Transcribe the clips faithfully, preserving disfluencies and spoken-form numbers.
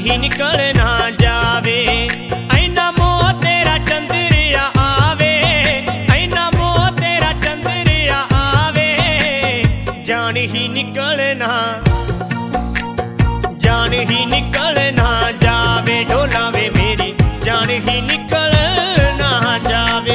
ही निकल ना जावे। ऐना मोह तेरा चंद्रिया आवे, ऐना मोह तेरा चंद्रिया आवे। जान ही निकल ना, जान ही निकल ना जावे। ढोलावे मेरी जान ही निकल ना जावे।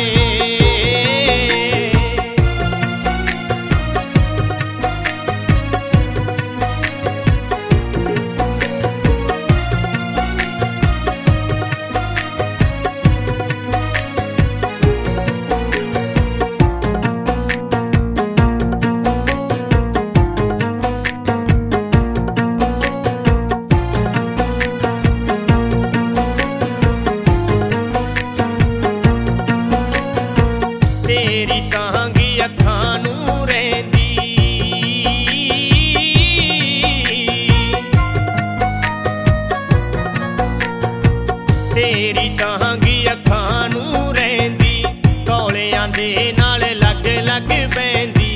तेरी तांगी अखां नूं रहिंदी, तेरी तांगी अखां नूं रहिंदी। कौलियां दे नाल लग लग पैंदी।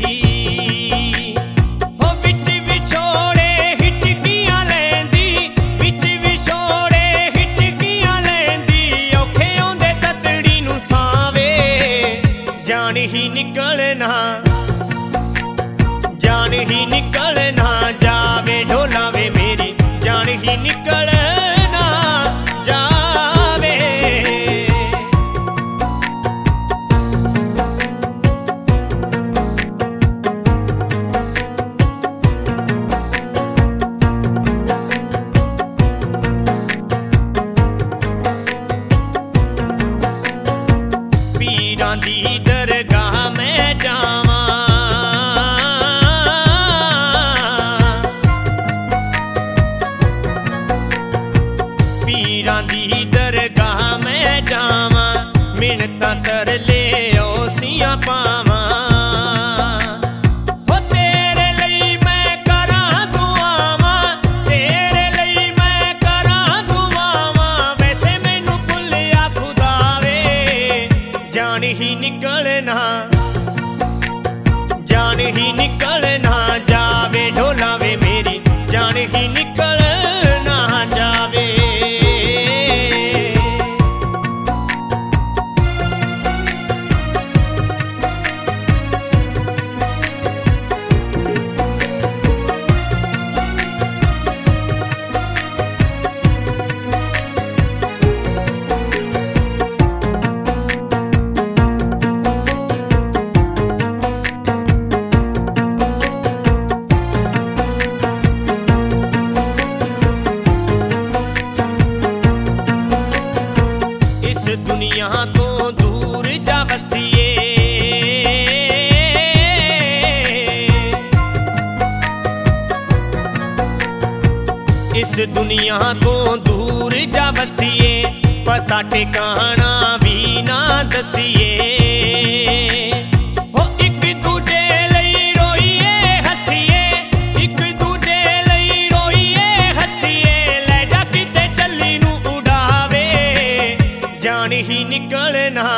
हो विच विछोड़े हिचकियां लैंदी, विच विछोड़े हिचकियां लैंदी। औखे आउंदे ततड़ी नूं सावे। जान ही निकल ना, जान ही निकल ना जावे। ढोलावे मेरी जान ही निकल ना जावे। पीरां दी दरगाह मैं जावां, पीरां दी दरगाह मैं जावां। मिन्नतां तरले ओसियां पावां। हो तेरे लई मैं करां दुआवां, तेरे लई मैं करां दुआवां। वैसे मैनू भुल्लिया खुदा वे। जान ही निकल ना, जान ही निकल ना जावे। ढोलावे मेरी जान ही निकल ना जावे। इस दुनिया तो दूर जा बसिए, इस दुनिया तो दूर जा बसिए। पता ठिकाना भी ना दसिए। हो एक दूजे लई रोइए हसीए, एक दूजे लई रोइए हसीए। लै जा किते चली नूं उड़ावे। जान ही निकल ना,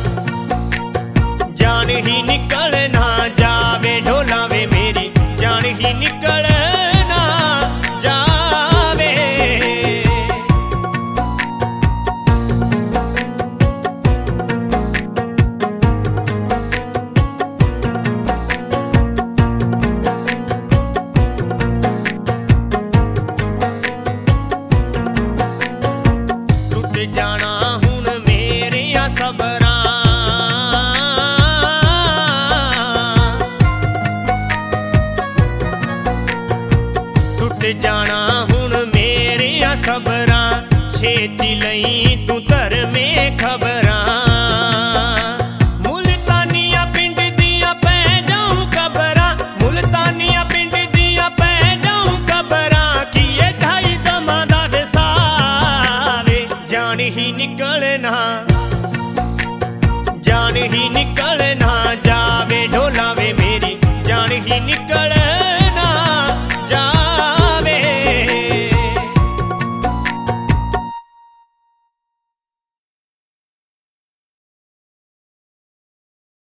जान ही निकल ना जावे। ढोलावे मेरी जान ही निकल ना जावे। टुट जाना हुण मेरियां सबरां, टुट जाना हुण मेरियां सबरां। छेती लई तू धरमे खबरां। मुल्तानिया पिंड दियां पै जाऊं खबरां, मुल्तानिया पिंड दियां पै जाऊं खबरां। किए ढाई दमां दा विसावे। जान ही निकल ना, जान ही निकल ना जावे। ढोलावे मेरी जान ही निकल